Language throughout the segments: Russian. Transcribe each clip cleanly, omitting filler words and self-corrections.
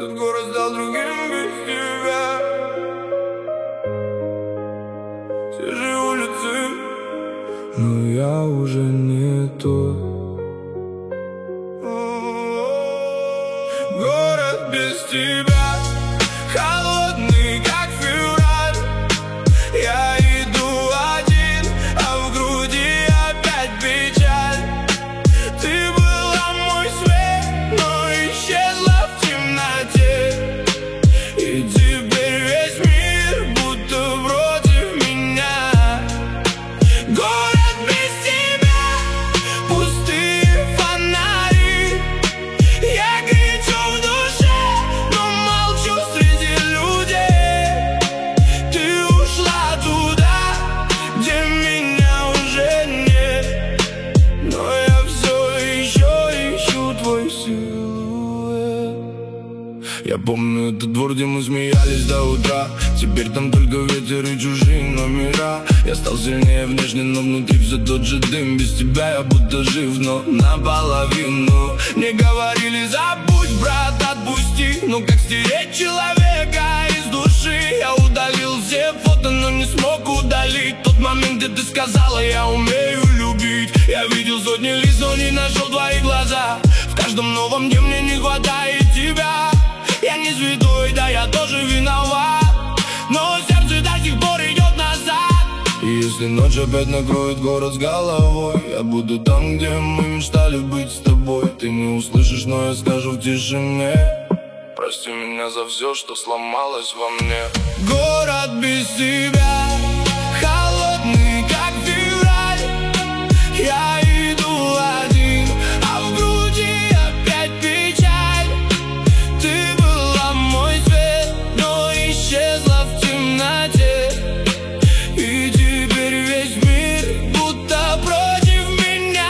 Этот город стал другим без тебя. Те же улицы, но я уже не тот. Город без тебя, холодный, как февраль. Я иду один, а в груди опять печаль. Ты была мой свет, но исчезла в темноте. И теперь весь мир будто против меня. Город без тебя, пустые фонари. Я кричу в душе, но молчу среди людей. Ты ушла туда, где меня уже нет. Но я все еще ищу твой силуэт. Я помню этот двор, где мы смеялись до утра. Теперь там только ветер и чужие номера. Я стал сильнее внешне, но внутри все тот же дым. Без тебя я будто жив, но наполовину. Мне говорили: забудь, брат, отпусти. Но как стереть человека из души? Я удалил все фото, но не смог удалить тот момент, где ты сказала: я умею любить. Я видел сотни лиц, но не нашел твои глаза. В каждом новом дне мне не хватает тебя. Я не святой, да, я тоже виноват, но сердце до сих пор идет назад. И если ночь опять накроет город с головой, я буду там, где мы мечтали быть с тобой. Ты не услышишь, но я скажу в тишине: прости меня за все, что сломалось во мне. Город без тебя, холодный, как февраль. Я иду один, а в груди опять печаль. Ты была мой свет, но исчезла в темноте. И теперь весь мир будто против меня.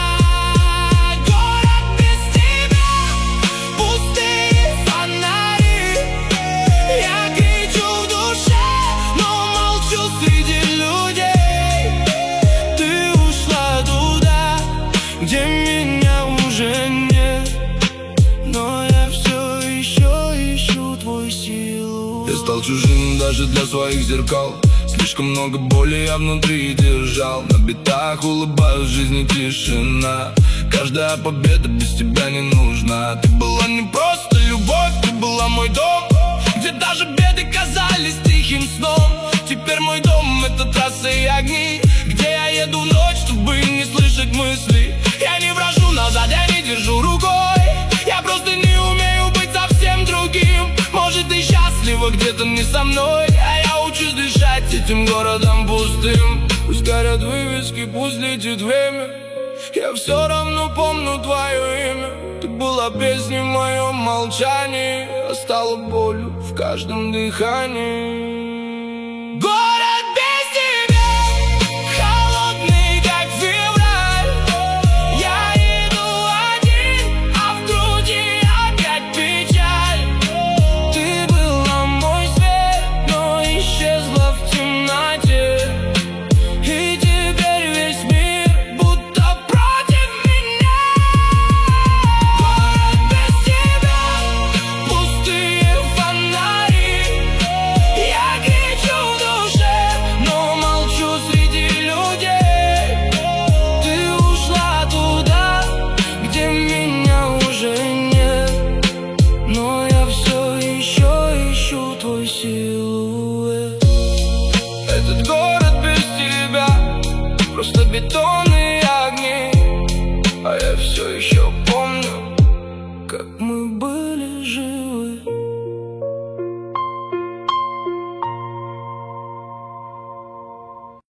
Город без тебя, пустые фонари. Я кричу в душе, но молчу среди людей. Ты ушла туда, где меня уже нет. Но я все еще ищу твой силуэт. Я стал чужим даже для своих зеркал. Слишком много боли я внутри держал. На битах улыбаюсь, в жизни тишина. Каждая победа без тебя не нужна. Ты была не просто любовь, ты была мой дом, где даже беды казались тихим сном. Теперь мой дом — это трассы и огни, где я еду в ночь, чтобы не слышать мысли. Я не брожу назад, я не держу рукой. Я просто не умею быть совсем другим. Может, ты счастлива где-то не со мной, а я учусь дышать этим городом пустым. Пусть горят вывески, пусть летит время, я все равно помню твое имя. Ты была песней в моем молчании, а стала болью в каждом дыхании. Город без тебя, холодный, как февраль. Я иду один, а в груди опять печаль. Ты была мой свет, но исчезла в темноте. И теперь весь мир будто против меня. Город без тебя, пустые фонари. Я кричу в душе, но молчу среди людей. Ты ушла туда, где меня уже нет. Но я все еще ищу твой силуэт. Этот город без тебя, просто бетон